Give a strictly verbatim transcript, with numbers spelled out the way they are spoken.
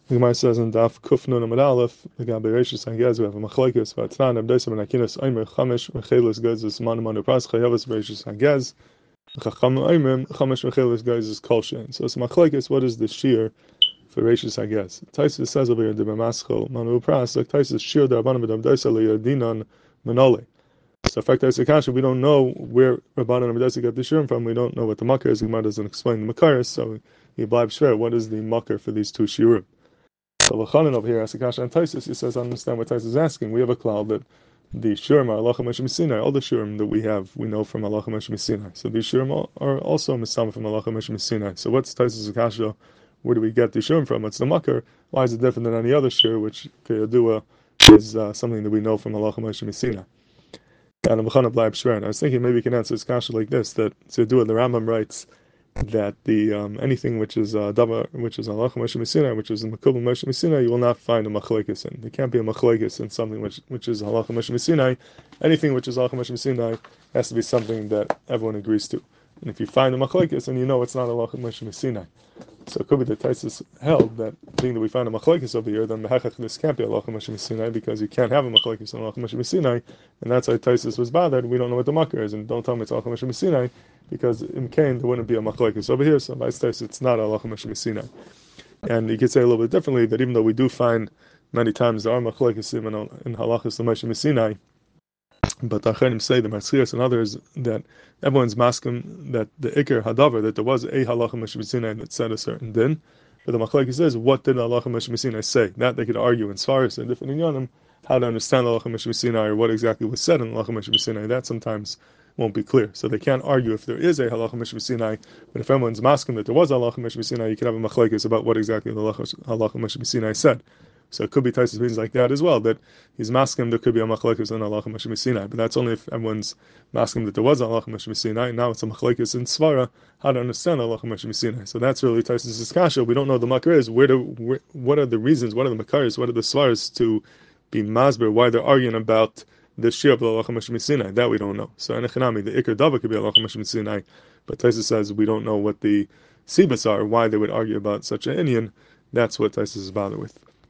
The Gemara says in Daf Kuf Nun Amud Aleph, the Gabi Reishis Hagez, we have a machlekes v'atnan abdeisa b'nakinas oimer chamesh v'chelis gozes man man upras chayavas Reishis Hagez, v'chacham oimer chamesh v'chelis gozes kol shein. So it's a machlekes. What is the shear for Reishis Hagez? Taisus says over here the b'maschol man upras like Taisus shear the rabbanon b'dabdeisa liyadinan manole. So, in fact, we don't know where Rabbanan and Abdeisa got the shirim from. We don't know what the makar is. The Gemara doesn't explain the makar, so he blab shver. What is the makar for these two shirim? So Lachanan over here asks a kasha and Taisus. He says, I understand what Taisus is asking. We have a cloud that the shirim are halacha Moshe Sinai. All the shirim that we have, we know from halacha Moshe Sinai. So these shirim are also misama from halacha Moshe Sinai. So what's Taisus' kasha? Where do we get the shirim from? What's the makar? Why is it different than any other shir, which Kiyadua is uh, something that we know from halacha Moshe Sinai? And I was thinking maybe you can answer this kasha like this: that Tzidua, the Rambam writes that the um, anything which is uh, davar, which is halacha Moshe Sinai, which is in Makubal Moshe Sinai, you will not find a machlekes in. There can't be a machlekes in something which which is halacha Moshe Sinai. Anything which is halacha Moshe Sinai has to be something that everyone agrees to. And if you find a machlekes, and you know it's not halacha Moshe Sinai. So it could be that Taisus held that being that we find a machlekes over here, then this can't be halacha Moshe Sinai because you can't have a machlekes on halacha Moshe Sinai, and that's why Taisus was bothered. We don't know what the makar is, and don't tell me it's halacha Moshe Sinai because in Cain there wouldn't be a machlekes over here. So by Taisus it's not halacha Moshe Sinai. And you could say a little bit differently that even though we do find many times there are machlekes in in halachas Moshe Sinai, but the Acharim say, the Matzchias and others, that everyone's masking that the Iker Hadavar, that there was a halacha Moshe Sinai that said a certain din. But the Machlekes says, what did halacha Moshe Sinai say? That they could argue in Svaris and different inyanim, how to understand halacha Moshe Sinai or what exactly was said in halacha Moshe Sinai. That sometimes won't be clear. So they can't argue if there is a halacha Moshe Sinai, but if everyone's masking that there was a halacha Moshe Sinai, you can have a Machlekes about what exactly the halacha Moshe Sinai said. So it could be Taisus means like that as well, that he's masking there could be a machlekes in halacha Moshe Sinai, but that's only if everyone's masking that there was a halacha Moshe Sinai. Now it's a machlekes in Svara, how to understand halacha Moshe Sinai. So that's really Taisus' kasha. We don't know the makar is. Where do where, what are the reasons? What are the makaris? What are the svaras to be masber? Why they're arguing about the shir of halacha Moshe Sinai? That we don't know. So enechanami, the ikar dava could be halacha Moshe Sinai, but Taisus says we don't know what the sibas are. Why they would argue about such an inyan. That's what Taisus is bothered with.